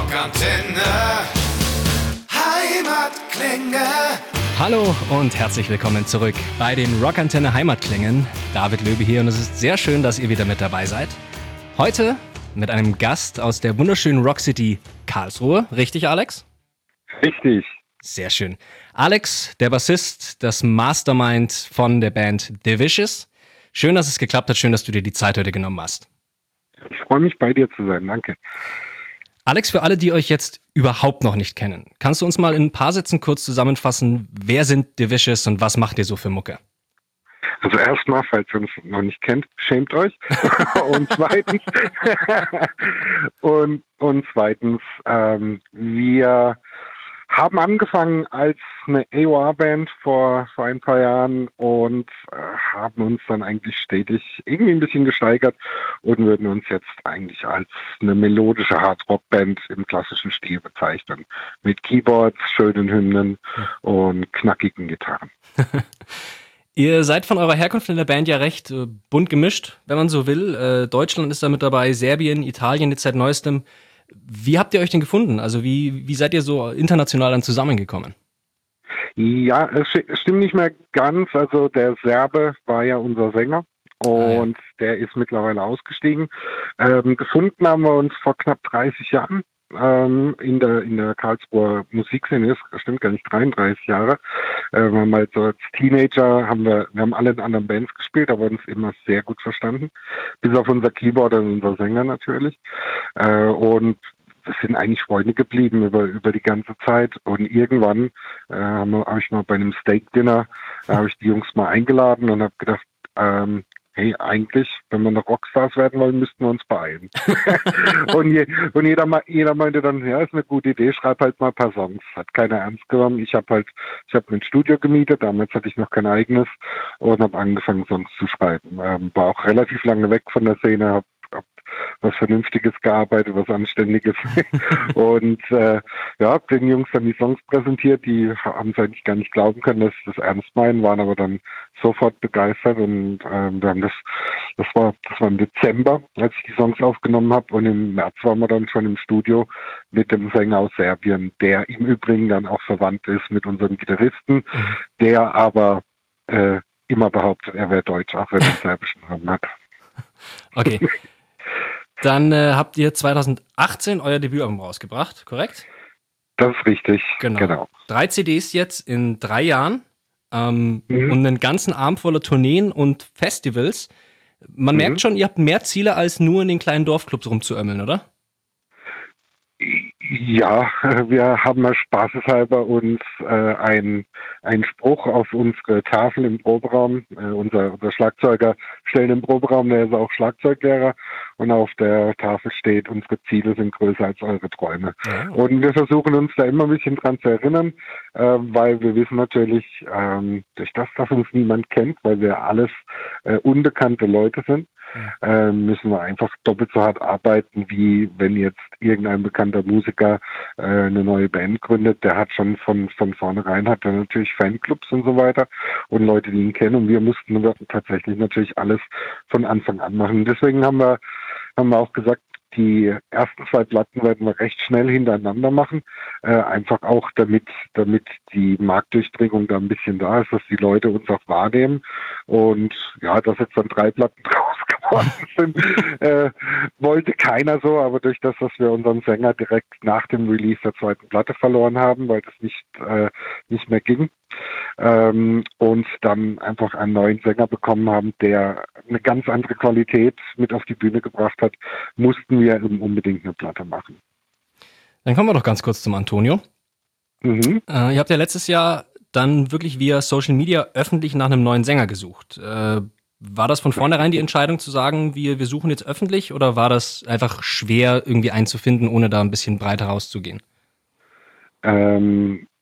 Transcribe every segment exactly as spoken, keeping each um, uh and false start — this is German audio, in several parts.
Rockantenne Heimatklänge. Hallo und herzlich willkommen zurück bei den Rockantenne Heimatklängen. David Löbe hier und es ist sehr schön, dass ihr wieder mit dabei seid. Heute mit einem Gast aus der wunderschönen Rockcity Karlsruhe. Richtig, Alex? Richtig. Sehr schön. Alex, der Bassist, das Mastermind von der Band The Vicious. Schön, dass es geklappt hat. Schön, dass du dir die Zeit heute genommen hast. Ich freue mich, bei dir zu sein. Danke. Alex, für alle, die euch jetzt überhaupt noch nicht kennen, kannst du uns mal in ein paar Sätzen kurz zusammenfassen, wer sind The Vicious und was macht ihr so für Mucke? Also erstmal, falls ihr uns noch nicht kennt, schämt euch. und zweitens, und, und zweitens, ähm, wir haben angefangen als eine A O R-Band vor, vor ein paar Jahren und äh, haben uns dann eigentlich stetig irgendwie ein bisschen gesteigert und würden uns jetzt eigentlich als eine melodische Hard-Rock-Band im klassischen Stil bezeichnen. Mit Keyboards, schönen Hymnen und knackigen Gitarren. Ihr seid von eurer Herkunft in der Band ja recht äh, bunt gemischt, wenn man so will. Äh, Deutschland ist da mit dabei, Serbien, Italien jetzt seit neuestem. Wie habt ihr euch denn gefunden? Also wie, wie seid ihr so international dann zusammengekommen? Ja, es stimmt nicht mehr ganz. Also der Serbe war ja unser Sänger und ah, ja. der ist mittlerweile ausgestiegen. Ähm, gefunden haben wir uns vor knapp dreißig Jahren ähm, in der in der Karlsruher Musikszene. Das stimmt gar nicht, dreiunddreißig Jahre. Äh, wir haben halt so als Teenager haben wir, wir haben alle in anderen Bands gespielt, aber uns immer sehr gut verstanden. Bis auf unser Keyboard und unser Sänger natürlich. Äh, und wir sind eigentlich Freunde geblieben über über die ganze Zeit. Und irgendwann äh, habe hab ich mal bei einem Steak-Dinner, äh, habe ich die Jungs mal eingeladen und habe gedacht, ähm, hey, eigentlich, wenn wir noch Rockstars werden wollen, müssten wir uns beeilen. und, je, und jeder, jeder meinte dann, ja, ist eine gute Idee, schreib halt mal ein paar Songs. Hat keiner ernst genommen. Ich habe halt, ich habe mir ein Studio gemietet, damals hatte ich noch kein eigenes und habe angefangen, Songs zu schreiben. Ähm, war auch relativ lange weg von der Szene, habe hab was Vernünftiges gearbeitet, was Anständiges. und äh, ja, hab den Jungs dann die Songs präsentiert, die haben es eigentlich gar nicht glauben können, dass sie das ernst meinen, waren aber dann sofort begeistert und ähm, wir haben das, das war, das war im Dezember, als ich die Songs aufgenommen habe und im März waren wir dann schon im Studio mit dem Sänger aus Serbien, der im Übrigen dann auch verwandt ist mit unserem Gitarristen, der aber äh, immer behauptet, er wäre Deutsch, auch wenn er einen serbischen Namen hat. Okay. Dann äh, habt ihr zwanzig achtzehn euer Debütalbum rausgebracht, korrekt? Das ist richtig, genau. genau. Drei C Ds jetzt in drei Jahren ähm, mhm. und einen ganzen Arm voller Tourneen und Festivals. Man mhm. merkt schon, ihr habt mehr Ziele, als nur in den kleinen Dorfclubs rumzuömmeln, oder? Ja, wir haben mal spaßeshalber uns äh, ein, einen Spruch auf unsere Tafel im Proberaum. Äh, unser, unser Schlagzeuger stellt im Proberaum, der ist auch Schlagzeuglehrer. Und auf der Tafel steht, unsere Ziele sind größer als eure Träume. Ja. Und wir versuchen uns da immer ein bisschen dran zu erinnern, äh, weil wir wissen natürlich, ähm, durch das, dass uns niemand kennt, weil wir alles äh, unbekannte Leute sind, äh, müssen wir einfach doppelt so hart arbeiten, wie wenn jetzt irgendein bekannter Musiker äh, eine neue Band gründet. Der hat schon von, von vornherein hat er natürlich Fanclubs und so weiter und Leute, die ihn kennen. Und wir mussten tatsächlich natürlich alles von Anfang an machen. Deswegen haben wir haben wir auch gesagt, die ersten zwei Platten werden wir recht schnell hintereinander machen, äh, einfach auch damit damit die Marktdurchdringung da ein bisschen da ist, dass die Leute uns auch wahrnehmen und ja, dass jetzt dann drei Platten draus geworden sind, äh, wollte keiner so, aber durch das, dass wir unseren Sänger direkt nach dem Release der zweiten Platte verloren haben, weil das nicht äh, nicht mehr ging, ähm, und dann einfach einen neuen Sänger bekommen haben, der eine ganz andere Qualität mit auf die Bühne gebracht hat, mussten wir unbedingt eine Platte machen. Dann kommen wir doch ganz kurz zum Antonio. Mhm. Äh, ihr habt ja letztes Jahr dann wirklich via Social Media öffentlich nach einem neuen Sänger gesucht. Äh, war das von vornherein die Entscheidung zu sagen, wir, wir suchen jetzt öffentlich, oder war das einfach schwer irgendwie einzufinden, ohne da ein bisschen breiter rauszugehen? Ähm,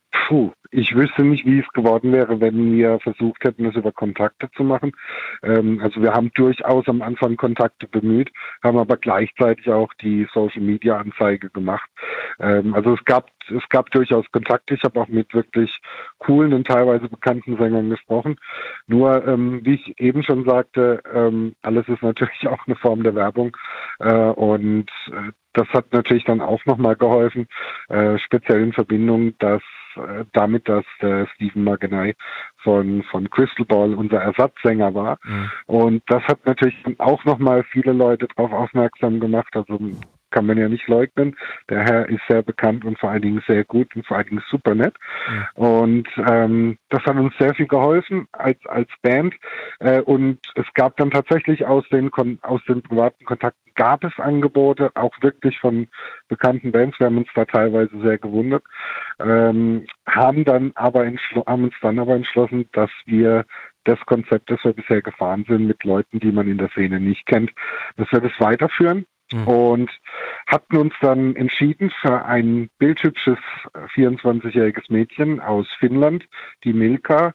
Puh, ich wüsste nicht, wie es geworden wäre, wenn wir versucht hätten, das über Kontakte zu machen. Ähm, also wir haben durchaus am Anfang Kontakte bemüht, haben aber gleichzeitig auch die Social-Media-Anzeige gemacht. Ähm, also es gab es gab durchaus Kontakte. Ich habe auch mit wirklich coolen und teilweise bekannten Sängern gesprochen. Nur, ähm, wie ich eben schon sagte, ähm, alles ist natürlich auch eine Form der Werbung. Äh, und äh, das hat natürlich dann auch nochmal geholfen, äh, speziell in Verbindung, dass äh, damit, dass äh, Stephen Maganay von, von Crystal Ball unser Ersatzsänger war. Mhm. Und das hat natürlich auch nochmal viele Leute darauf aufmerksam gemacht. Also kann man ja nicht leugnen. Der Herr ist sehr bekannt und vor allen Dingen sehr gut und vor allen Dingen super nett. Ja. Und ähm, das hat uns sehr viel geholfen als als Band. Äh, und es gab dann tatsächlich aus den Kon- aus den privaten Kontakten gab es Angebote, auch wirklich von bekannten Bands. Wir haben uns da teilweise sehr gewundert. Ähm, haben dann aber entschl- haben uns dann aber entschlossen, dass wir das Konzept, das wir bisher gefahren sind, mit Leuten, die man in der Szene nicht kennt, dass wir das weiterführen. Mhm. Und hatten uns dann entschieden für ein bildhübsches vierundzwanzigjähriges Mädchen aus Finnland, die Milka.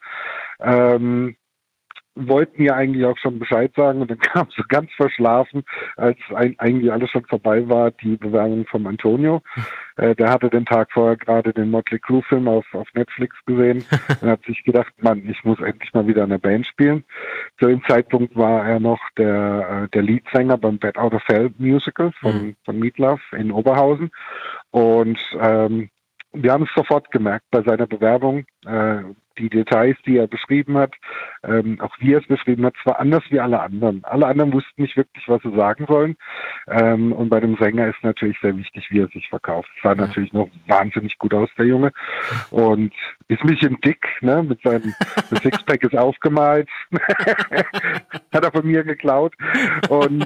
Ähm, wollten ja eigentlich auch schon Bescheid sagen und dann kam so ganz verschlafen, als ein, eigentlich alles schon vorbei war, die Bewerbung vom Antonio. Äh, der hatte den Tag vorher gerade den Motley Crue Film auf, auf Netflix gesehen und hat sich gedacht, Mann, ich muss endlich mal wieder in der Band spielen. Zu dem Zeitpunkt war er noch der, der Leadsänger beim Bat Out of Hell Musical von, mhm. von Meatloaf in Oberhausen und ähm, wir haben es sofort gemerkt bei seiner Bewerbung, äh, die Details, die er beschrieben hat, ähm, auch wie er es beschrieben hat, es war anders wie alle anderen. Alle anderen wussten nicht wirklich, was sie sagen sollen. Ähm, und bei dem Sänger ist natürlich sehr wichtig, wie er sich verkauft. Es sah ja. natürlich noch wahnsinnig gut aus, der Junge. Und ist ein bisschen dick, ne? Mit seinem Sixpack ist aufgemalt. Hat er von mir geklaut. Und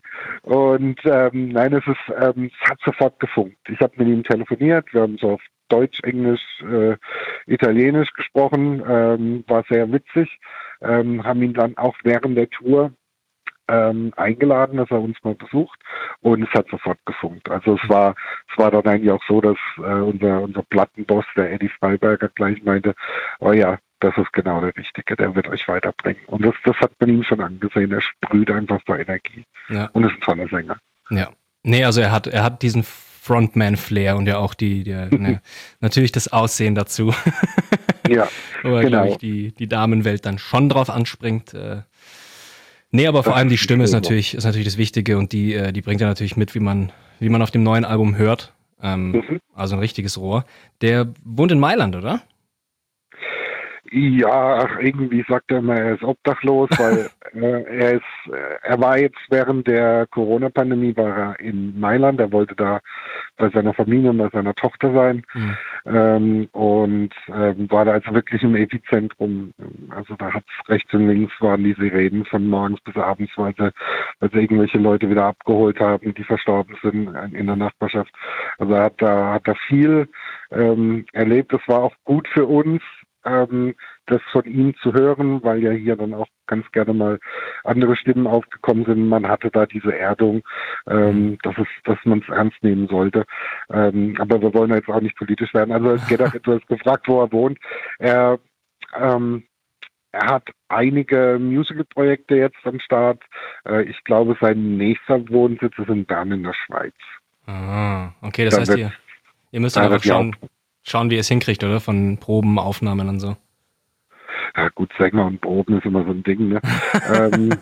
Und ähm, nein, es ist, ähm, es hat sofort gefunkt. Ich habe mit ihm telefoniert, wir haben so auf Deutsch, Englisch, äh, Italienisch gesprochen, ähm, war sehr witzig, ähm, haben ihn dann auch während der Tour ähm, eingeladen, dass er uns mal besucht und es hat sofort gefunkt. Also es war es war dann eigentlich auch so, dass äh, unser unser Plattenboss, der Eddie Freiberger, gleich meinte, oh ja, das ist genau der Richtige, der wird euch weiterbringen. Und das, das hat man ihm schon angesehen. Er sprüht einfach so Energie. Ja. Und ist ein toller Sänger. Ja. Nee, also er hat, er hat diesen Frontman-Flair und ja auch die, die ne, natürlich das Aussehen dazu. Ja, wo er, genau. glaube ich, die, die Damenwelt dann schon drauf anspringt. Äh, nee, aber vor das allem die Stimme ist natürlich, ist natürlich das Wichtige und die, äh, die bringt er natürlich mit, wie man, wie man auf dem neuen Album hört. Ähm, mhm. Also ein richtiges Rohr. Der wohnt in Mailand, oder? Ja, irgendwie sagt er immer, er ist obdachlos, weil äh, er ist, er war jetzt während der Corona-Pandemie war er in Mailand, er wollte da bei seiner Familie und bei seiner Tochter sein mhm. ähm, und ähm, war da also wirklich im Epizentrum. Also da hat's rechts und links waren die Sirenen von morgens bis abends, weil sie, weil sie irgendwelche Leute wieder abgeholt haben, die verstorben sind in der Nachbarschaft. Also er hat da hat da viel ähm, erlebt. Das war auch gut für uns, Ähm, das von ihm zu hören, weil ja hier dann auch ganz gerne mal andere Stimmen aufgekommen sind. Man hatte da diese Erdung, ähm, dass es, dass man es ernst nehmen sollte. Ähm, aber wir wollen jetzt auch nicht politisch werden. Also Gedach, du hast gefragt, wo er wohnt. Er, ähm, er hat einige Musical-Projekte jetzt am Start. Äh, ich glaube, sein nächster Wohnsitz ist in Bern in der Schweiz. Ah, okay, das da heißt, ihr, ihr müsst dann einfach schauen. Schauen, wie er es hinkriegt, oder? Von Proben, Aufnahmen und so. Ja gut, Sänger und Proben ist immer so ein Ding, ne? ähm,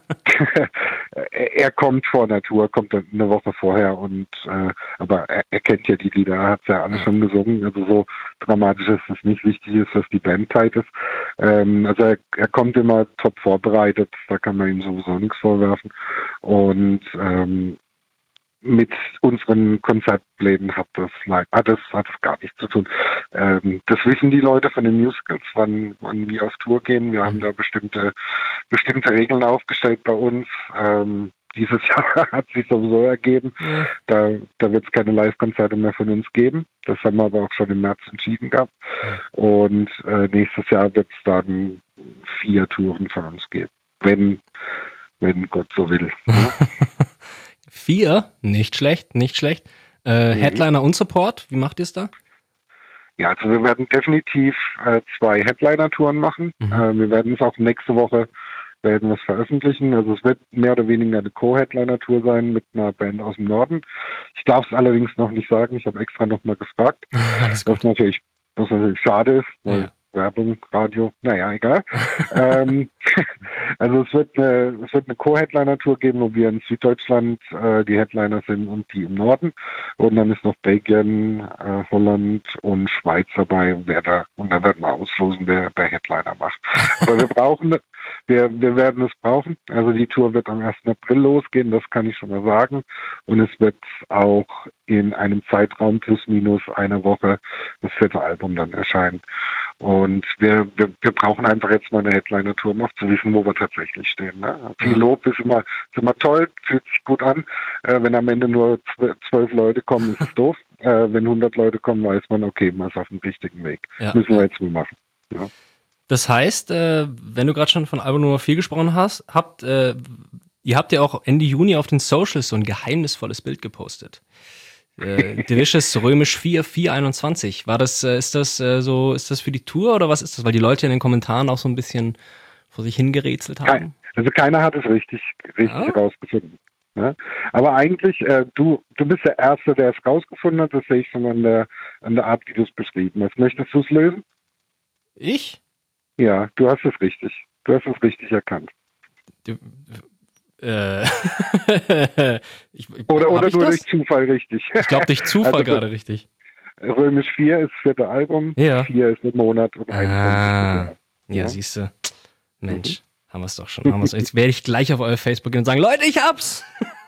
er kommt vor Natur, kommt dann eine Woche vorher und äh, aber er, er kennt ja die Lieder, er hat ja alle schon gesungen, also so dramatisch ist es nicht. Wichtig ist, dass die Band tight ist. Ähm, also er, er kommt immer top vorbereitet, da kann man ihm sowieso nichts vorwerfen. Und ähm, mit unseren Konzertplänen hat das, hat das, hat das gar nichts zu tun. Ähm, das wissen die Leute von den Musicals, wann, wann wir auf Tour gehen. Wir haben da bestimmte, bestimmte Regeln aufgestellt bei uns. Ähm, dieses Jahr hat sich sowieso ergeben. Ja. Da, da wird es keine Live-Konzerte mehr von uns geben. Das haben wir aber auch schon im März entschieden gehabt. Ja. Und äh, nächstes Jahr wird es dann vier Touren von uns geben. Wenn, wenn Gott so will. Ja? Vier? Nicht schlecht, nicht schlecht. Äh, mhm. Headliner und Support, wie macht ihr es da? Ja, also wir werden definitiv äh, zwei Headliner-Touren machen. Mhm. Äh, wir werden es auch nächste Woche werden wir es veröffentlichen. Also es wird mehr oder weniger eine Co-Headliner-Tour sein mit einer Band aus dem Norden. Ich darf es allerdings noch nicht sagen. Ich habe extra noch mal gefragt. Was natürlich, was natürlich schade ist, weil ja. Werbung, Radio, naja, egal. ähm, also es wird eine, es wird eine Co-Headliner-Tour geben, wo wir in Süddeutschland äh, die Headliner sind und die im Norden. Und dann ist noch Belgien, äh, Holland und Schweiz dabei. Wer da, und dann werden wir auslosen, wer der Headliner macht. Aber wir brauchen, wir, wir werden es brauchen. Also die Tour wird am ersten April losgehen, das kann ich schon mal sagen. Und es wird auch in einem Zeitraum plus minus einer Woche das vierte Album dann erscheinen. Und wir, wir, wir brauchen einfach jetzt mal eine Headliner-Tour, um auch zu wissen, wo wir tatsächlich stehen. Ne? Viel Lob ist immer, ist immer toll, fühlt sich gut an. Äh, wenn am Ende nur zwölf Leute kommen, ist es doof. Äh, wenn hundert Leute kommen, weiß man, okay, man ist auf dem richtigen Weg. Ja. Müssen wir jetzt mal machen. Ja. Das heißt, äh, wenn du gerade schon von Album Nummer vier gesprochen hast, habt, äh, ihr habt ja auch Ende Juni auf den Socials so ein geheimnisvolles Bild gepostet. Äh, Delicious römisch vier, vier einundzwanzig. War das, äh, ist das äh, so, ist das für die Tour oder was ist das? Weil die Leute in den Kommentaren auch so ein bisschen vor sich hingerätselt haben. Kein, also keiner hat es richtig, richtig ah. rausgefunden. Ne? Aber eigentlich, äh, du, du bist der Erste, der es rausgefunden hat. Das sehe ich schon an der, an der Art, wie du es beschrieben hast. Möchtest du es lösen? Ich? Ja, du hast es richtig. Du hast es richtig erkannt. Du, Äh, ich, oder oder nur das? durch Zufall richtig. Ich glaube durch Zufall also, gerade richtig. Römisch vier ist das vierte Album, ja. vier ist ein Monat und eins ah, ja, ja, siehst du. Mensch, mhm. haben wir es doch schon. Haben wir's. Jetzt werde ich gleich auf euer Facebook gehen und sagen, Leute, ich hab's!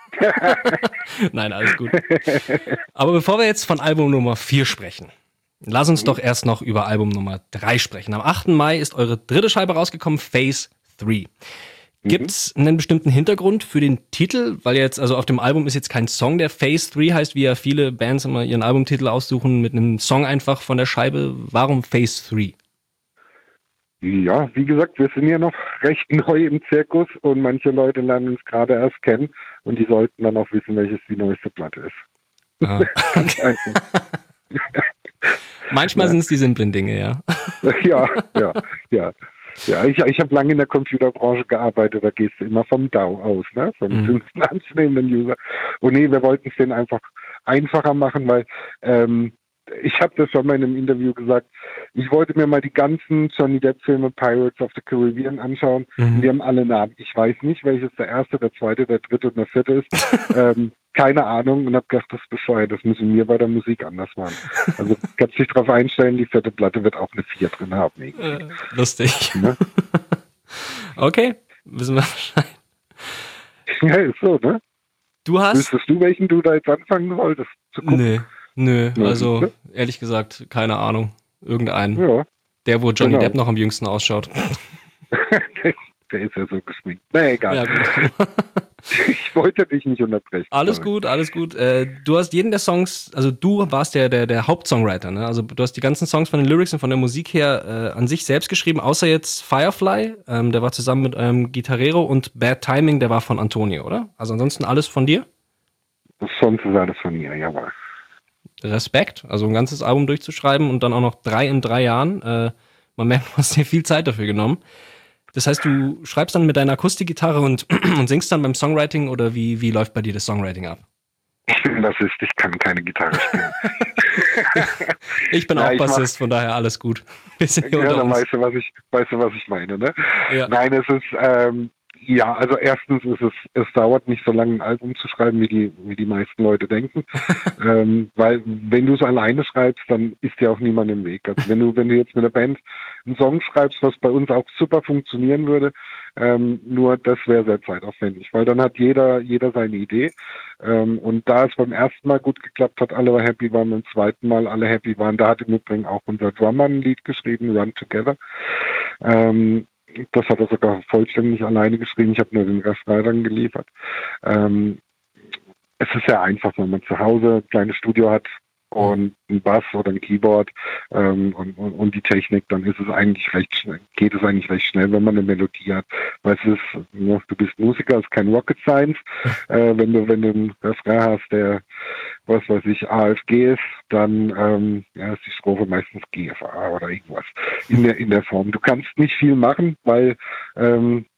Nein, alles gut. Aber bevor wir jetzt von Album Nummer vier sprechen, lass uns mhm. doch erst noch über Album Nummer drei sprechen. Am achten Mai ist eure dritte Scheibe rausgekommen, Phase drei. Gibt es einen bestimmten Hintergrund für den Titel? Weil jetzt, also auf dem Album ist jetzt kein Song, der Phase drei heißt, wie ja viele Bands immer ihren Albumtitel aussuchen, mit einem Song einfach von der Scheibe. Warum Phase drei? Ja, wie gesagt, wir sind ja noch recht neu im Zirkus und manche Leute lernen uns gerade erst kennen und die sollten dann auch wissen, welches die neueste Platte ist. Ah. Manchmal ja. sind es die simplen Dinge, ja. Ja, ja, ja. Ja, ich, ich habe lange in der Computerbranche gearbeitet, da gehst du immer vom D A O aus, ne? Vom mhm. fünften anzunehmenden User. Und nee, wir wollten es denen einfach einfacher machen, weil ähm, ich habe das schon mal in einem Interview gesagt, ich wollte mir mal die ganzen Johnny Depp-Filme Pirates of the Caribbean anschauen. Mhm. Die haben alle Namen. Ich weiß nicht, welches der erste, der zweite, der dritte und der vierte ist. ähm, keine Ahnung und habe gedacht, das ist bescheuert, das müssen wir bei der Musik anders machen. Also kannst dich darauf einstellen, die vierte Platte wird auch eine vier drin haben. Äh, lustig. Ne? Okay, wissen wir Bescheid. Ja, ist so, ne? Du hast... Wüsstest du, welchen du da jetzt anfangen wolltest zu gucken? Nee, nö, also ne? Ehrlich gesagt, keine Ahnung. Irgendeinen. Ja. Der, wo Johnny genau. Depp noch am jüngsten ausschaut. Der ist ja so geschminkt. Na egal. Ja, gut. Ich wollte dich nicht unterbrechen. Alles gut, alles gut. Äh, du hast jeden der Songs, also du warst der, der, der Hauptsongwriter, ne? Also du hast die ganzen Songs von den Lyrics und von der Musik her äh, an sich selbst geschrieben, außer jetzt Firefly, ähm, der war zusammen mit eurem Gitarrero und Bad Timing, der war von Antonio, oder? Also ansonsten alles von dir? Sonst ist alles von mir, jawohl. Respekt, also ein ganzes Album durchzuschreiben und dann auch noch drei in drei Jahren. Äh, man merkt, du hast dir viel Zeit dafür genommen. Das heißt, du schreibst dann mit deiner Akustikgitarre und, und singst dann beim Songwriting oder wie, wie läuft bei dir das Songwriting ab? Ich bin Bassist, ich kann keine Gitarre spielen. Ich bin ja, auch Bassist, mach, von daher alles gut. Wir sind hier ja, unter dann uns. weißt du, was ich, weißt du, was ich meine, ne? Ja. Nein, es ist, ähm, ja, also erstens ist es, es dauert nicht so lange ein Album zu schreiben, wie die, wie die meisten Leute denken. ähm, weil wenn du es alleine schreibst, dann ist dir auch niemand im Weg. Also wenn du, wenn du jetzt mit der Band einen Song schreibst, was bei uns auch super funktionieren würde, ähm, nur das wäre sehr zeitaufwendig, weil dann hat jeder, jeder seine Idee. Ähm, und da es beim ersten Mal gut geklappt hat, alle happy waren, beim zweiten Mal alle happy waren, da hat im Übrigen auch unser Drummer ein Lied geschrieben, Run Together. Ähm, Das hat er sogar vollständig alleine geschrieben. Ich habe nur den Refrain dann geliefert. Ähm, es ist sehr einfach, wenn man zu Hause ein kleines Studio hat und ein Bass oder ein Keyboard ähm, und, und, und die Technik, dann ist es eigentlich recht schnell, geht es eigentlich recht schnell, wenn man eine Melodie hat. Weil es ist, ne, du bist Musiker, es ist kein Rocket Science. Äh, wenn du, wenn du einen Refrain hast, der, was weiß ich, A F G ist, dann ähm, ja, ist die Strophe meistens G F A oder irgendwas in der, in der Form. Du kannst nicht viel machen, weil ähm,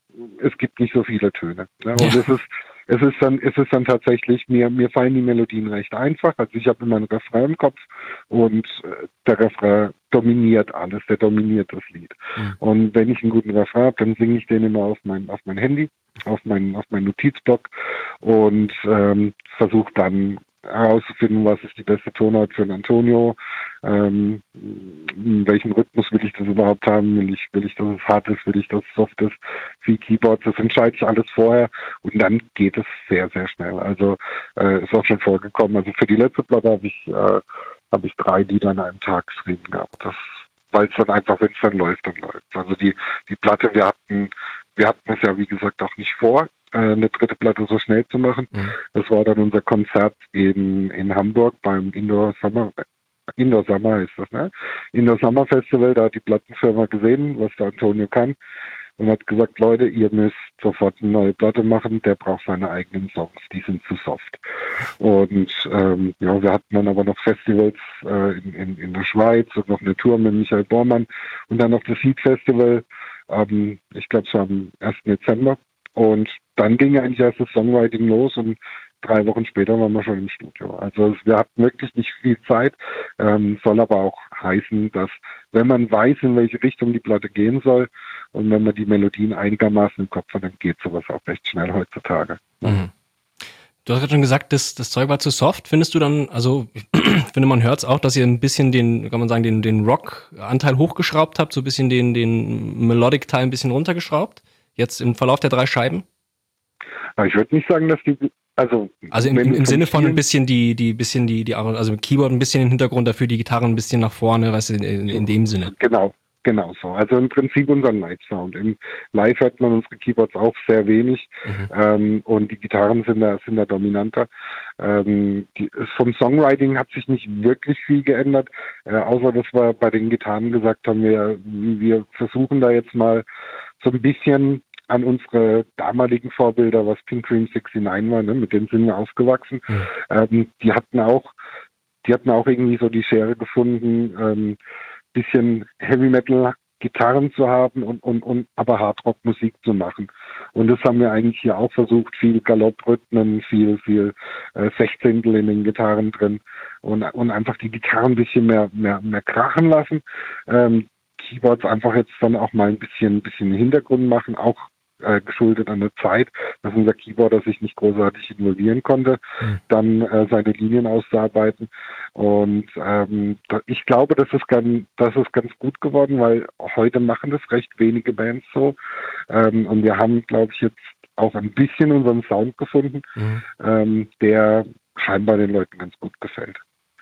es gibt nicht so viele Töne. Ne? Und ja. es ist es ist dann es ist dann tatsächlich, mir mir fallen die Melodien recht einfach. Also ich habe immer einen Refrain im Kopf und äh, der Refrain dominiert alles, der dominiert das Lied. Mhm. Und wenn ich einen guten Refrain habe, dann singe ich den immer auf mein auf mein Handy, auf mein auf meinen Notizblock und ähm, versuche dann herauszufinden, was ist die beste Tonart für ein Antonio, ähm, in welchen Rhythmus will ich das überhaupt haben, will ich, will ich, dass es hart ist, will ich, dass es soft ist, wie Keyboards, das entscheide ich alles vorher und dann geht es sehr, sehr schnell. Also äh, ist auch schon vorgekommen, also für die letzte Platte habe ich, äh, habe ich drei Lieder an einem Tag geschrieben gehabt. Das, weil es dann einfach, wenn es dann läuft, dann läuft. Also die, die Platte, wir hatten, wir hatten es ja wie gesagt auch nicht vor, eine dritte Platte so schnell zu machen. Mhm. Das war dann unser Konzert in, in Hamburg beim Indoor Summer, Indoor Summer ist das, ne? Indoor Summer Festival, da hat die Plattenfirma gesehen, was der Antonio kann und hat gesagt, Leute, ihr müsst sofort eine neue Platte machen, der braucht seine eigenen Songs, die sind zu soft. Und ähm, ja, wir hatten dann aber noch Festivals äh, in, in, in der Schweiz und noch eine Tour mit Michael Bormann und dann noch das Seed Festival, ähm, ich glaube es war am ersten Dezember. Und dann ging eigentlich erst das Songwriting los und drei Wochen später waren wir schon im Studio. Also wir hatten wirklich nicht viel Zeit, ähm, soll aber auch heißen, dass wenn man weiß, in welche Richtung die Platte gehen soll und wenn man die Melodien einigermaßen im Kopf hat, dann geht sowas auch recht schnell heutzutage. Mhm. Du hast gerade schon gesagt, das, das Zeug war zu soft. Findest du dann, also ich finde, man hört es auch, dass ihr ein bisschen den, kann man sagen, den, den Rock-Anteil hochgeschraubt habt, so ein bisschen den, den Melodic-Teil ein bisschen runtergeschraubt? Jetzt im Verlauf der drei Scheiben? Aber ich würde nicht sagen, dass die, also also im, im, im Sinne von ein bisschen die, die bisschen die, die, also mit Keyboard ein bisschen im Hintergrund, dafür die Gitarre ein bisschen nach vorne, weißt du, in, in, in dem Sinne. Genau, genau so. Also im Prinzip unser Live-Sound. Im Live hört man unsere Keyboards auch sehr wenig mhm. ähm, und die Gitarren sind da, sind da dominanter. Ähm, die, vom Songwriting hat sich nicht wirklich viel geändert, äh, außer dass wir bei den Gitarren gesagt haben, wir, wir versuchen da jetzt mal so ein bisschen an unsere damaligen Vorbilder, was Pink Cream neunundsechzig war, ne, mit denen sind wir aufgewachsen. Mhm. Ähm, die hatten auch, die hatten auch irgendwie so die Schere gefunden, ähm, bisschen Heavy Metal Gitarren zu haben und, und, und aber Hardrock Musik zu machen. Und das haben wir eigentlich hier auch versucht, viel Galopprhythmen, viel, viel äh, Sechzehntel in den Gitarren drin und, und einfach die Gitarren ein bisschen mehr, mehr, mehr krachen lassen. Ähm, Keyboards einfach jetzt dann auch mal ein bisschen, ein bisschen im Hintergrund machen, auch äh, geschuldet an der Zeit, dass unser Keyboarder sich nicht großartig involvieren konnte, mhm. dann äh, seine Linien auszuarbeiten. Und ähm, da, ich glaube, das ist, ganz, das ist ganz gut geworden, weil heute machen das recht wenige Bands so. Ähm, und wir haben, glaube ich, jetzt auch ein bisschen unseren Sound gefunden, mhm. ähm, der scheinbar den Leuten ganz gut gefällt.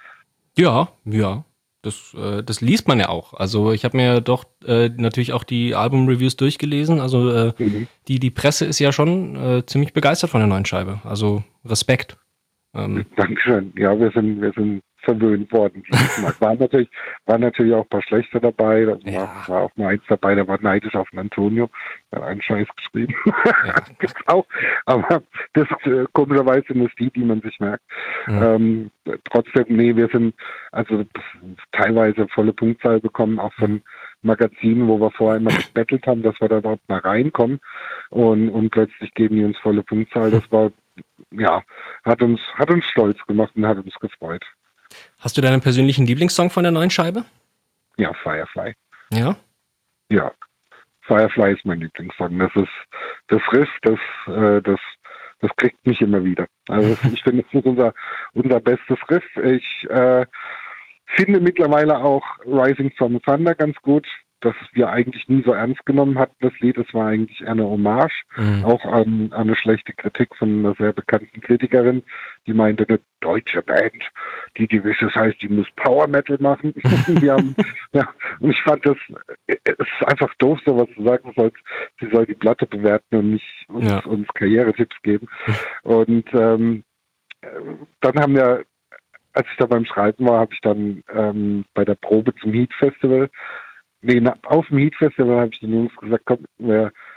Ja, ja. Das, äh, das liest man ja auch. Also ich habe mir doch äh, natürlich auch die Album-Reviews durchgelesen. Also äh, mhm. die, die Presse ist ja schon äh, ziemlich begeistert von der neuen Scheibe. Also Respekt. Ähm, Dankeschön. Ja, wir sind, wir sind verwöhnt worden. Waren natürlich, waren natürlich auch ein paar schlechte dabei. Da ja. war, war auch mal eins dabei, der war neidisch auf den Antonio. Der hat einen Scheiß geschrieben. Ja. Gibt's auch. Aber das äh, komischerweise sind es die, die man sich merkt. Ja. Ähm, trotzdem, nee, wir sind also teilweise volle Punktzahl bekommen, auch von Magazinen, wo wir vorher immer gebettelt haben, dass wir da überhaupt mal reinkommen. Und, und plötzlich geben die uns volle Punktzahl. Das war ja, hat uns, hat uns stolz gemacht und hat uns gefreut. Hast du deinen persönlichen Lieblingssong von der neuen Scheibe? Ja, Firefly. Ja? Ja, Firefly ist mein Lieblingssong. Das ist das Riff, das, äh, das, das kriegt mich immer wieder. Also ich finde, das ist unser, unser bestes Riff. Ich äh, finde mittlerweile auch Rising from Thunder ganz gut, dass wir eigentlich nie so ernst genommen hatten, das Lied. Es war eigentlich eher eine Hommage, mhm. auch an, an eine schlechte Kritik von einer sehr bekannten Kritikerin, die meinte, eine deutsche Band, die gewisses heißt, die muss Power Metal machen. Die haben, ja, und ich fand das, es ist einfach doof, sowas zu sagen, soll, sie soll die Platte bewerten und nicht uns, ja. uns Karrieretipps geben. Und ähm, dann haben wir, als ich da beim Schreiben war, habe ich dann ähm, bei der Probe zum Heat Festival Nee, na, auf dem Heat Festival habe ich den Jungs gesagt, komm, wir,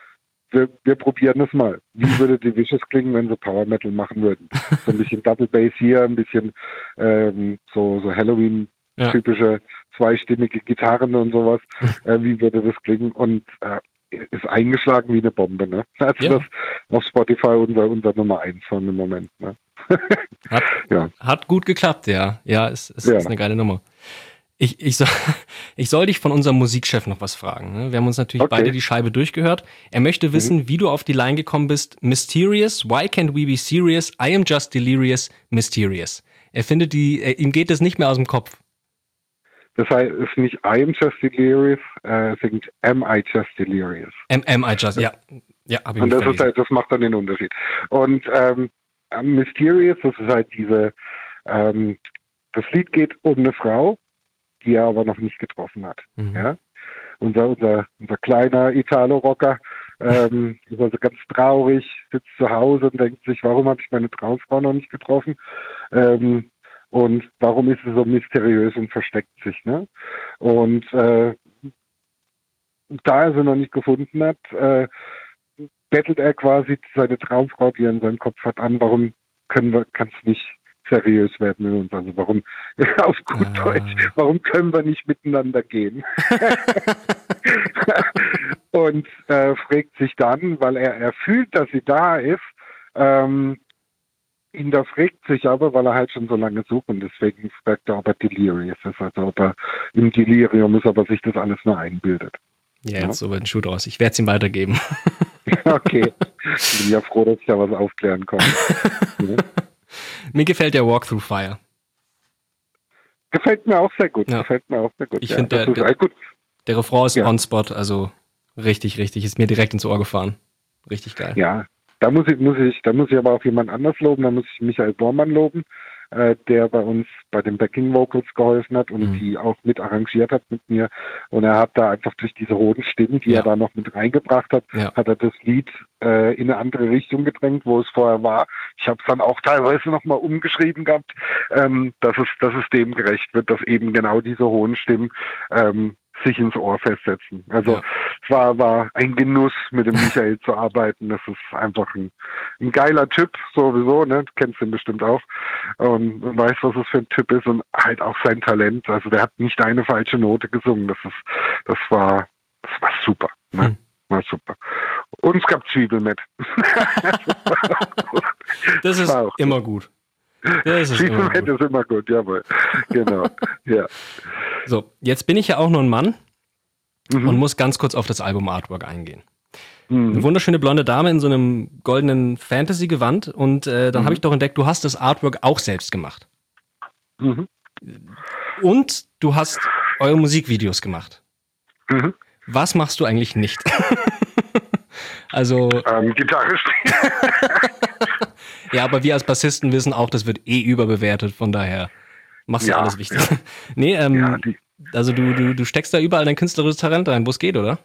wir, wir probieren es mal. Wie würde die Vicious klingen, wenn sie Power Metal machen würden? So ein bisschen Double Bass hier, ein bisschen ähm, so, so Halloween-typische ja. zweistimmige Gitarren und sowas. Äh, wie würde das klingen? Und äh, ist eingeschlagen wie eine Bombe, ne? Also ja. das auf Spotify unser, unser Nummer eins von im Moment, ne? Hat, ja. hat gut geklappt, ja. Ja, es, es ja. ist eine geile Nummer. Ich, ich, soll, ich soll dich von unserem Musikchef noch was fragen. Ne? Wir haben uns natürlich okay. beide die Scheibe durchgehört. Er möchte wissen, mhm. wie du auf die Line gekommen bist. Mysterious, why can't we be serious? I am just delirious, mysterious. Er findet die, äh, ihm geht es nicht mehr aus dem Kopf. Das heißt, es ist nicht I am just delirious, äh, es ist am I just delirious. Am, am I just, ja. ja hab ich Und das, ist halt, das macht dann den Unterschied. Und ähm, Mysterious, das ist halt diese, ähm, das Lied geht um eine Frau, die er aber noch nicht getroffen hat. Mhm. Ja? Unser, unser, unser kleiner Italo-Rocker ähm, ist also ganz traurig, sitzt zu Hause und denkt sich, warum habe ich meine Traumfrau noch nicht getroffen? Ähm, und warum ist sie so mysteriös und versteckt sich? Ne? Und äh, da er sie noch nicht gefunden hat, äh, bettelt er quasi seine Traumfrau, die er in seinem Kopf hat, an, warum können wir, kann es nicht seriös werden mit uns. Also warum, auf gut ah. Deutsch, warum können wir nicht miteinander gehen? Und äh, fragt sich dann, weil er, er fühlt, dass sie da ist, ähm, ihn das regt sich aber, weil er halt schon so lange sucht und deswegen fragt er, ob er delirious ist, also ob er im Delirium ist, aber sich das alles nur einbildet. Ja, jetzt so wird ein Schuh draus. Ich werde es ihm weitergeben. Okay. Ich bin ja froh, dass ich da was aufklären konnte. Ja. Mir gefällt der Walk Through Fire. Gefällt mir auch sehr gut. Ja. Gefällt mir auch sehr gut. Ich ja, finde, der, der, der Refrain ist ja. on spot, also richtig, richtig. Ist mir direkt ins Ohr gefahren. Richtig geil. Ja, da muss ich, muss ich, da muss ich aber auch jemand anders loben. Da muss ich Michael Bormann loben, äh, der bei uns bei den Backing Vocals geholfen hat und mhm. die auch mit arrangiert hat mit mir. Und er hat da einfach durch diese hohen Stimmen, die ja. er da noch mit reingebracht hat, ja. hat er das Lied äh, in eine andere Richtung gedrängt, wo es vorher war. Ich habe es dann auch teilweise nochmal umgeschrieben gehabt, ähm, dass es, dass es dem gerecht wird, dass eben genau diese hohen Stimmen ähm, sich ins Ohr festsetzen. Also ja. es war, war ein Genuss, mit dem Michael zu arbeiten. Das ist einfach ein, ein geiler Typ, sowieso, ne? Du kennst ihn bestimmt auch. Und, und weißt, was es für ein Typ ist und halt auch sein Talent. Also der hat nicht eine falsche Note gesungen. Das ist, das war, das war super. Ne? Hm. War super. Und es gab Zwiebel mit. Das ist auch immer gut. Das ist immer gut. ist immer gut, jawohl. Genau. Ja. So, jetzt bin ich ja auch nur ein Mann mhm. und muss ganz kurz auf das Album-Artwork eingehen. Mhm. Eine wunderschöne blonde Dame in so einem goldenen Fantasy-Gewand und äh, dann mhm. habe ich doch entdeckt, du hast das Artwork auch selbst gemacht. Mhm. Und du hast eure Musikvideos gemacht. Mhm. Was machst du eigentlich nicht? Also ähm, Gitarre spielen. Ja, aber wir als Bassisten wissen auch, das wird eh überbewertet, von daher machst du ja, alles wichtig. Ja. Nee, ähm, ja, also du, du, du steckst da überall dein künstlerisches Talent rein, wo es geht, oder?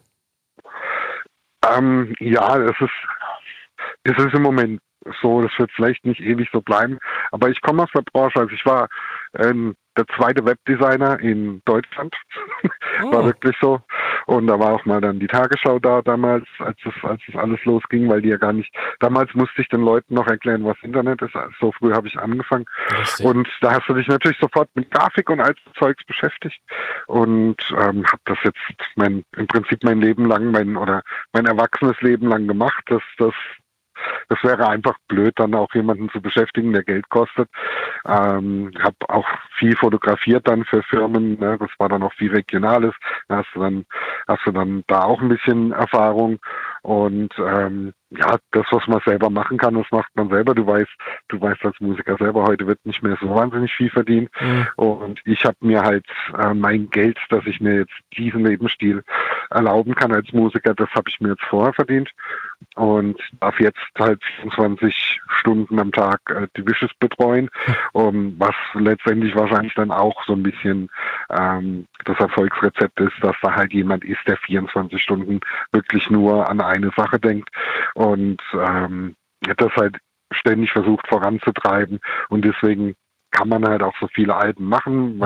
Ähm, ja, es ist, es ist im Moment so, das wird vielleicht nicht ewig so bleiben, aber ich komme aus der Branche, also ich war ähm, der zweite Webdesigner in Deutschland, oh. war wirklich so. Und da war auch mal dann die Tagesschau da damals, als es, als es alles losging, weil die ja gar nicht, damals musste ich den Leuten noch erklären, was Internet ist, also so früh habe ich angefangen. Richtig. Und da hast du dich natürlich sofort mit Grafik und all so Zeugs beschäftigt und ähm, habe das jetzt mein, im Prinzip mein Leben lang, mein oder mein erwachsenes Leben lang gemacht, dass das Das wäre einfach blöd, dann auch jemanden zu beschäftigen, der Geld kostet. Ähm, habe auch viel fotografiert dann für Firmen. Ne? Das war dann auch viel Regionales. Da hast du dann, hast du dann da auch ein bisschen Erfahrung. Und ähm, ja, das, was man selber machen kann, das macht man selber. Du weißt, du weißt als Musiker selber, heute wird nicht mehr so wahnsinnig viel verdient. Mhm. Und ich habe mir halt äh, mein Geld, dass ich mir jetzt diesen Lebensstil erlauben kann als Musiker, das habe ich mir jetzt vorher verdient. Und darf jetzt halt vierundzwanzig Stunden am Tag äh, die Vicious betreuen, um, was letztendlich wahrscheinlich dann auch so ein bisschen ähm, das Erfolgsrezept ist, dass da halt jemand ist, der vierundzwanzig Stunden wirklich nur an eine Sache denkt und ähm, das halt ständig versucht voranzutreiben und deswegen kann man halt auch so viele Alben machen, weil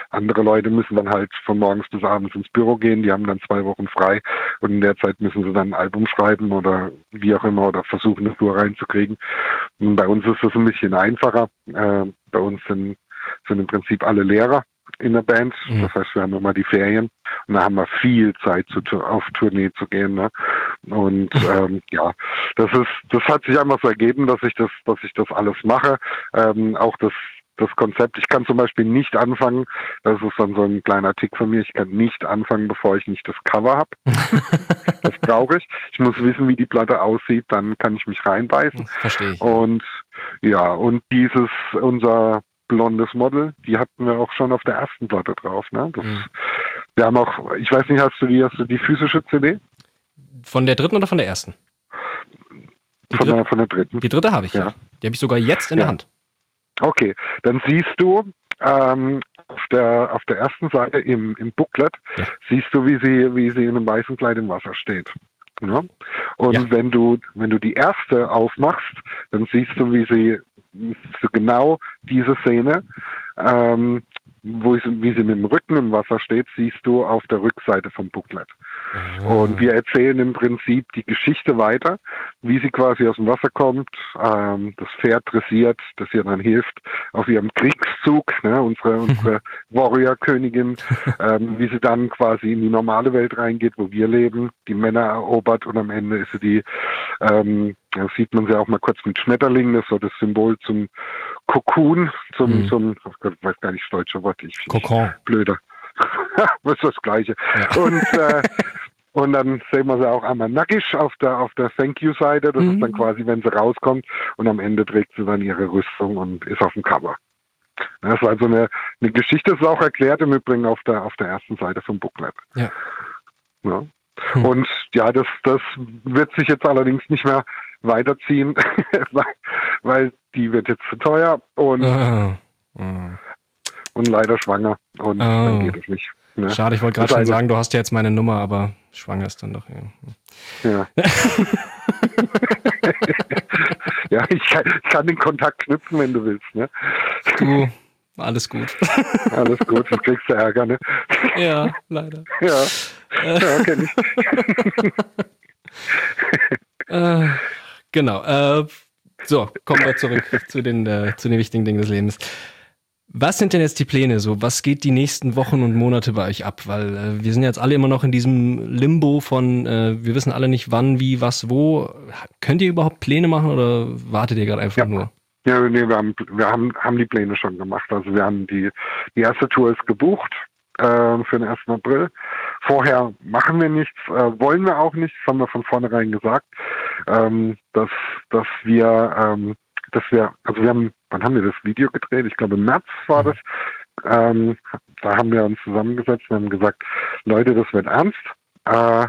Andere Leute müssen dann halt von morgens bis abends ins Büro gehen, die haben dann zwei Wochen frei und in der Zeit müssen sie dann ein Album schreiben oder wie auch immer oder versuchen, eine Tour reinzukriegen. Und bei uns ist das ein bisschen einfacher. Äh, bei uns sind, sind im Prinzip alle Lehrer in der Band. Mhm. Das heißt, wir haben immer die Ferien und da haben wir viel Zeit, zu, auf Tournee zu gehen. Ne? Und ähm, ja, das ist, das hat sich einfach so ergeben, dass ich das, dass ich das alles mache. Ähm, auch das Das Konzept, ich kann zum Beispiel nicht anfangen, das ist dann so ein kleiner Tick von mir, ich kann nicht anfangen, bevor ich nicht das Cover habe. Das brauche ich. Ich muss wissen, wie die Platte aussieht, dann kann ich mich reinbeißen. Verstehe ich. Und ja, und dieses, unser blondes Model, die hatten wir auch schon auf der ersten Platte drauf. Ne? Das, mhm. Wir haben auch, ich weiß nicht, hast du die, hast du die physische C D? Von der dritten oder von der ersten? Die von, der, von der dritten. Die dritte habe ich, ja. ja. Die habe ich sogar jetzt in ja. der Hand. Okay, dann siehst du ähm, auf der auf der ersten Seite im, im Booklet, ja. siehst du, wie sie wie sie in einem weißen Kleid im Wasser steht. Ja? Und ja. wenn du wenn du die erste aufmachst, dann siehst du, wie sie so genau diese Szene, ähm, wo sie, wie sie mit dem Rücken im Wasser steht, siehst du auf der Rückseite vom Booklet. Oh. Und wir erzählen im Prinzip die Geschichte weiter, wie sie quasi aus dem Wasser kommt, ähm, das Pferd dressiert, das ihr dann hilft auf ihrem Kriegszug, ne, unsere, unsere Warrior-Königin, ähm, wie sie dann quasi in die normale Welt reingeht, wo wir leben, die Männer erobert und am Ende ist sie die, ähm, da sieht man sie auch mal kurz mit Schmetterlingen, das ist so das Symbol zum Cocoon, zum, mhm. zum, oh Gott, ich weiß gar nicht das deutsche Wort, ich, Kokon. Ich, blöder. Das ist das Gleiche. Ja. Und, äh, und dann sehen wir sie auch einmal nackig auf der, auf der Thank-You-Seite. Das mhm. ist dann quasi, wenn sie rauskommt und am Ende trägt sie dann ihre Rüstung und ist auf dem Cover. Das ist also eine, eine Geschichte, das ist auch erklärt im Übrigen auf der, auf der ersten Seite vom Booklet. Ja. Ja. Hm. Und ja, das, das wird sich jetzt allerdings nicht mehr weiterziehen, weil, weil die wird jetzt zu teuer und, oh. Oh. und leider schwanger und oh. dann geht es nicht. Ne? Schade, ich wollte gerade schon eine... sagen, du hast ja jetzt meine Nummer, aber schwanger ist dann doch. Ja, ja. Ja, ich kann, ich kann den Kontakt knüpfen, wenn du willst. Ne? Du, alles gut. Alles gut, sonst kriegst du Ärger, ne? Ja, leider. Ja, ja kenn ich. äh, genau. Äh, so, kommen wir zurück zu den, äh, zu den wichtigen Dingen des Lebens. Was sind denn jetzt die Pläne so? Was geht die nächsten Wochen und Monate bei euch ab? Weil äh, wir sind jetzt alle immer noch in diesem Limbo von, äh, wir wissen alle nicht wann, wie, was, wo. Könnt ihr überhaupt Pläne machen oder wartet ihr gerade einfach ja. nur? Ja, nee, wir haben, wir haben, haben die Pläne schon gemacht. Also wir haben die, die erste Tour ist gebucht äh, für den ersten April. Vorher machen wir nichts, äh, wollen wir auch nicht, das haben wir von vornherein gesagt, ähm, dass, dass wir, ähm, dass wir, also wir haben, wann haben wir das Video gedreht? Ich glaube im März war das. Ähm, da haben wir uns zusammengesetzt und haben gesagt, Leute, das wird ernst. Äh,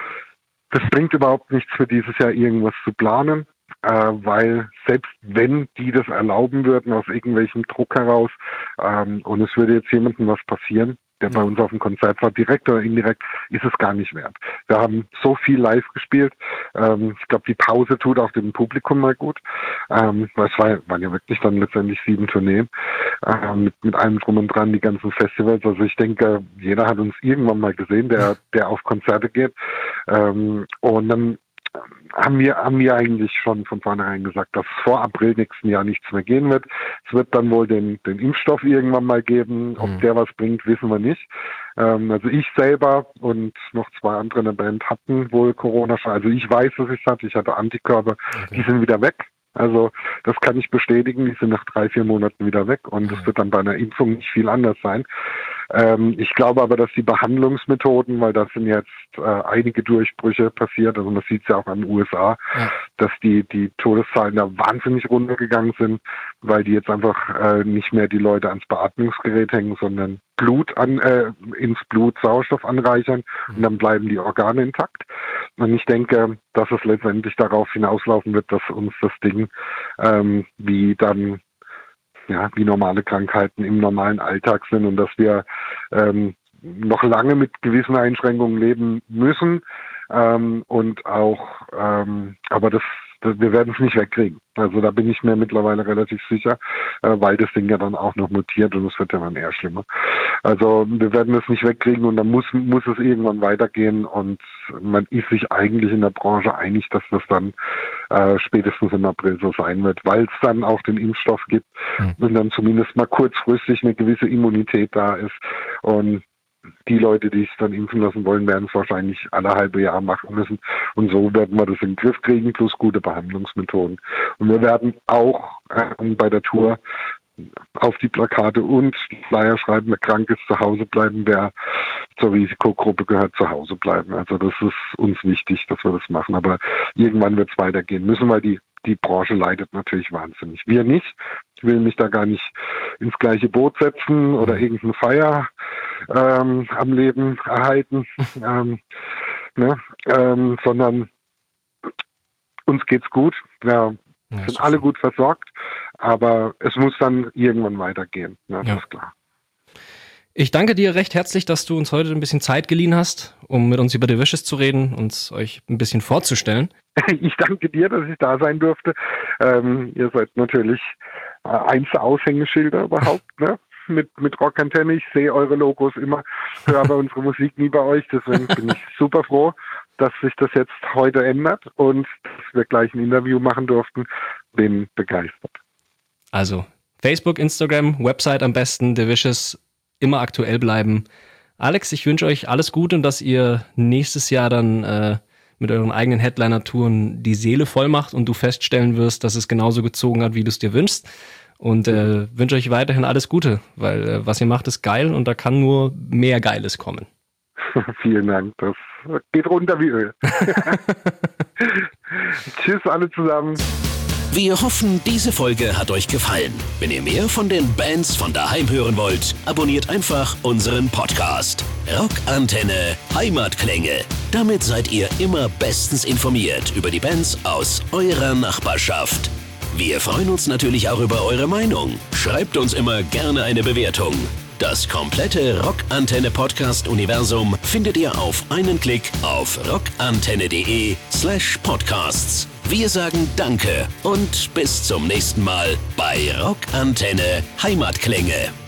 das bringt überhaupt nichts für dieses Jahr irgendwas zu planen. Äh, weil selbst wenn die das erlauben würden aus irgendwelchem Druck heraus ähm, und es würde jetzt jemandem was passieren, der bei uns auf dem Konzert war, direkt oder indirekt, ist es gar nicht wert. Wir haben so viel live gespielt. Ähm, ich glaube, die Pause tut auch dem Publikum mal gut. Ähm, weil es war, waren ja wirklich dann letztendlich sieben Tourneen äh, mit, mit allem drum und dran, die ganzen Festivals. Also ich denke, jeder hat uns irgendwann mal gesehen, der, der auf Konzerte geht. Ähm, und dann haben wir, haben wir eigentlich schon von vornherein gesagt, dass vor April nächsten Jahr nichts mehr gehen wird. Es wird dann wohl den, den Impfstoff irgendwann mal geben. Ob mhm. der was bringt, wissen wir nicht. Ähm, also ich selber und noch zwei andere in der Band hatten wohl Corona schon. Also ich weiß, dass ich es hatte. Ich hatte Antikörper. Okay. Die sind wieder weg. Also das kann ich bestätigen. Die sind nach drei, vier Monaten wieder weg. Und es mhm. wird dann bei einer Impfung nicht viel anders sein. Ähm, ich glaube aber, dass die Behandlungsmethoden, weil da sind jetzt äh, einige Durchbrüche passiert, also man sieht es ja auch an den U S A, ja. dass die, die Todeszahlen da wahnsinnig runtergegangen sind, weil die jetzt einfach äh, nicht mehr die Leute ans Beatmungsgerät hängen, sondern Blut an, äh, ins Blut Sauerstoff anreichern mhm. und dann bleiben die Organe intakt. Und ich denke, dass es letztendlich darauf hinauslaufen wird, dass uns das Ding ähm, wie dann ja, wie normale Krankheiten im normalen Alltag sind und dass wir ähm, noch lange mit gewissen Einschränkungen leben müssen ähm, und auch, ähm, aber das, das wir werden es nicht wegkriegen. Also da bin ich mir mittlerweile relativ sicher, äh, weil das Ding ja dann auch noch mutiert und es wird ja dann eher schlimmer. Also wir werden es nicht wegkriegen und dann muss, muss es irgendwann weitergehen und man ist sich eigentlich in der Branche einig, dass das dann äh, spätestens im April so sein wird, weil es dann auch den Impfstoff gibt mhm. und dann zumindest mal kurzfristig eine gewisse Immunität da ist und die Leute, die sich dann impfen lassen wollen, werden es wahrscheinlich alle halbe Jahr machen müssen. Und so werden wir das in den Griff kriegen, plus gute Behandlungsmethoden. Und wir werden auch äh, bei der Tour auf die Plakate und Flyer schreiben, wer krank ist, zu Hause bleiben, wer zur Risikogruppe gehört, zu Hause bleiben. Also das ist uns wichtig, dass wir das machen. Aber irgendwann wird es weitergehen müssen, weil die Die Branche leidet natürlich wahnsinnig. Wir nicht. Ich will mich da gar nicht ins gleiche Boot setzen oder irgendein Feier ähm, am Leben erhalten, ähm, ne? ähm, sondern uns geht's gut. Wir ja, sind alle gut versorgt, aber es muss dann irgendwann weitergehen. Ne? Das ja. ist klar. Ich danke dir recht herzlich, dass du uns heute ein bisschen Zeit geliehen hast, um mit uns über Divicious zu reden, uns euch ein bisschen vorzustellen. Ich danke dir, dass ich da sein durfte. Ähm, ihr seid natürlich äh, eins der Aushängeschilder überhaupt, ne? Mit, mit Rockantenne. Ich sehe eure Logos immer, höre aber unsere Musik nie bei euch. Deswegen bin ich super froh, dass sich das jetzt heute ändert und dass wir gleich ein Interview machen durften. Bin begeistert. Also Facebook, Instagram, Website am besten, Divicious, immer aktuell bleiben. Alex, ich wünsche euch alles Gute und dass ihr nächstes Jahr dann äh, mit euren eigenen Headliner-Touren die Seele voll macht und du feststellen wirst, dass es genauso gezogen hat, wie du es dir wünschst. Und äh, wünsche euch weiterhin alles Gute, weil äh, was ihr macht, ist geil und da kann nur mehr Geiles kommen. Vielen Dank, das geht runter wie Öl. Tschüss alle zusammen. Wir hoffen, diese Folge hat euch gefallen. Wenn ihr mehr von den Bands von daheim hören wollt, abonniert einfach unseren Podcast. Rockantenne Heimatklänge. Damit seid ihr immer bestens informiert über die Bands aus eurer Nachbarschaft. Wir freuen uns natürlich auch über eure Meinung. Schreibt uns immer gerne eine Bewertung. Das komplette Rockantenne-Podcast-Universum findet ihr auf einen Klick auf rockantenne.de slash podcasts. Wir sagen Danke und bis zum nächsten Mal bei Rockantenne Heimatklänge.